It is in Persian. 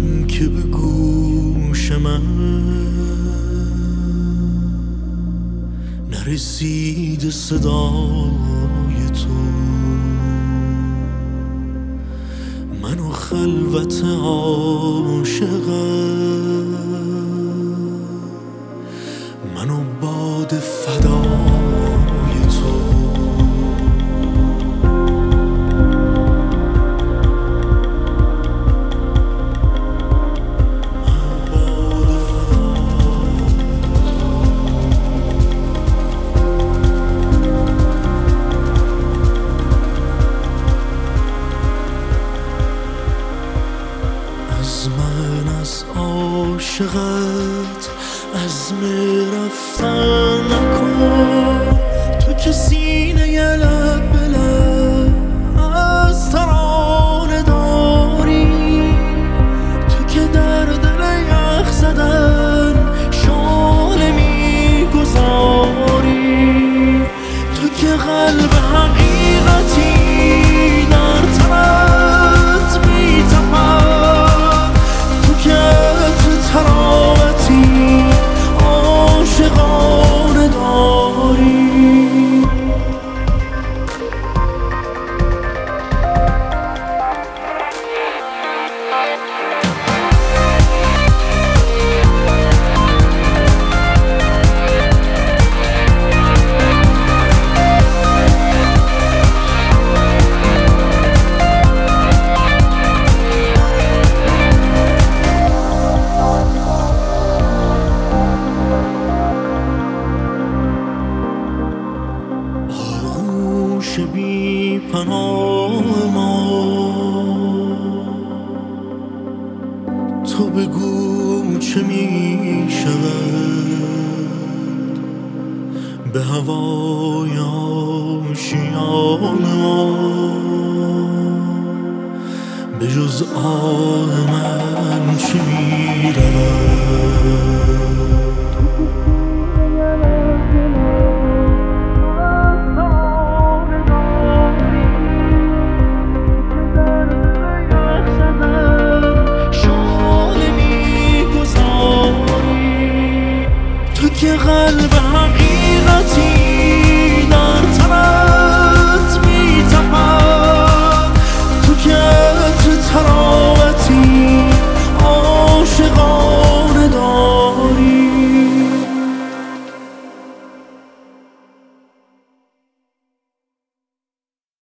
میگم که به گوش من نرسید صدای تو. منو خلوت عاشقم، منو باد فدای تو. از من، از عاشقت عزم رفتن نکن. تو که سینه لب به لب از ترانه داری، تو که در دل یخ زدن شعله میگذاری، تو که قلب حقیقتی در تنت میتپد، تو که عطر تراوتی عاشقانه داری. آغوش بی پناه ما، تو بگو چه می شود به هوای آشیان ما، به جز آه من چه می رود.